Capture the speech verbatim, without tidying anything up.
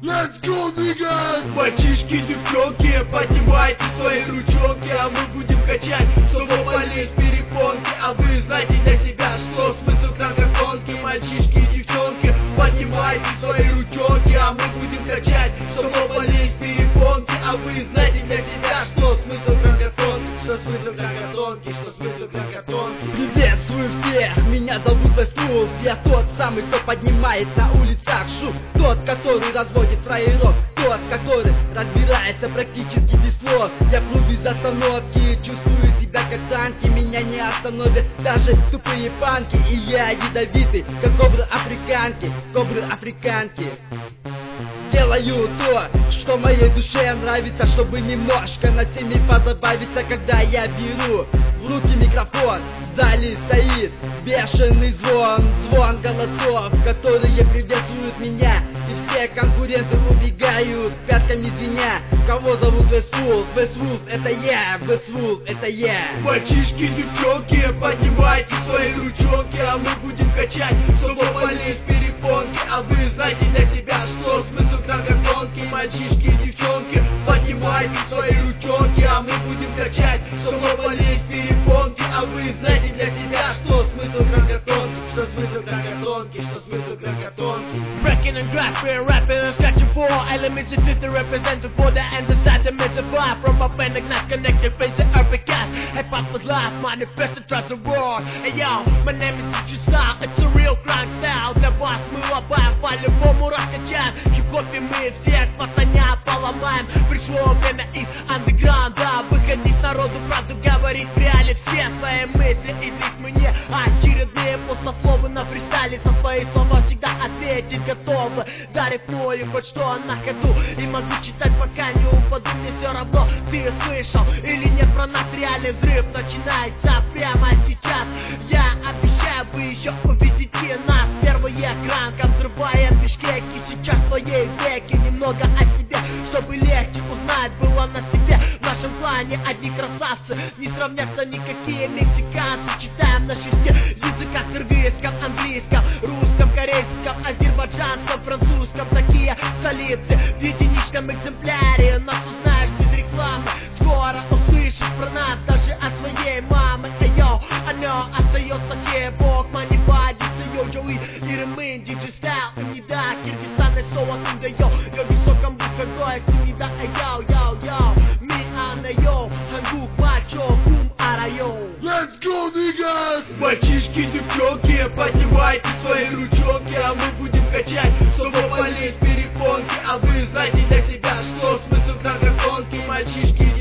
Let's go, niggas! Мальчишки, девчонки, поднимайте свои ручонки, а мы будем качать, чтобы полезть перепонки. А вы знаете для себя, что смысл гонки. Мальчишки и девчонки, поднимайте свои ручонки, а мы будем качать, чтобы полезть перепонки. А вы знаете для себя, что смысл гонки, что смысл гонки, что смысл гонки. Приветствую всех, меня зовут Вествулф. Я тот самый, кто поднимает на улицах шум. Тот, который разводит фраеров, тот, который разбирается практически без слов. Я плыву без остановки, чувствую себя как танки. Меня не остановят даже тупые панки. И я ядовитый, как кобры африканки, кобры африканки. Делаю то, что моей душе нравится, чтобы немножко над всеми позабавиться. Когда я беру в руки микрофон, в зале стоит бешеный звон, звон голосов, которые приветствуют меня. И все конкуренты убегают, пятками звеня. Кого зовут Вествулф? Вествулф это я, Вествулф это я. Мальчишки, девчонки, поднимайте свои ручонки, а мы будем качать, чтобы полезть перепонки. А вы знаете для себя, что смысл гонки. Мальчишки и девчонки, поднимайте свои ручонки, а мы будем качать, чтобы полезть перепонки. А вы знаете для себя, что смысл гонки, что смысл гонки, что смысл гонки. Breaking and grabbing, rapping and scratching for elements and fifty represented for the end of sentiments of fire from a pen and not connected face to earth cast. Hip hop was live, manifested tries to roar. Hey yo, my name is Teacher Style, it's a real grind style. Для вас мы лобаем, по-любому раскачаем. Хип-хопе мы всех пацаня поломаем. Пришло время из андеграунда выходить народу, правду говорить в реале. Все свои мысли излить мне очередные пустословы на фристайле. За свои слова всегда ответить готовы. Зарифмую хоть что на ходу и могу читать, пока не упаду. Мне все равно, ты слышал или нет про нас. Реальный взрыв начинается прямо сейчас. Я обещаю, вы еще увидите нас. Первый экран, как взрывает бишкеки. Сейчас в твоей веке немного о себе, чтобы легче узнать было на себе. В нашем плане одни красавцы, не сравнятся никакие мексиканцы. Читаем на шести языках: кыргызском, английском, русском, корейском, азербайджанском, французском. Такие столицы в единичном экземпляре. Нас узнаешь без рекламы, скоро услышишь про нас даже от своей мамы. Эйо, оно остается кебок, манипади, сойо, джоуи, ирмын, диджей стайл, не да, Киргизстан, и соа, тунда, йо, йо, високом бухагой, не да, эйо, йо, йо, ми, ана, йо, хангук, мачо, бум, ара, йо. Let's go, niggas! Мальчишки, девчонки, поднимайте свои ручонки, а мы будем качать, чтобы полезть перепонки. А вы знаете для себя, что смысл гонки. Мальчишки,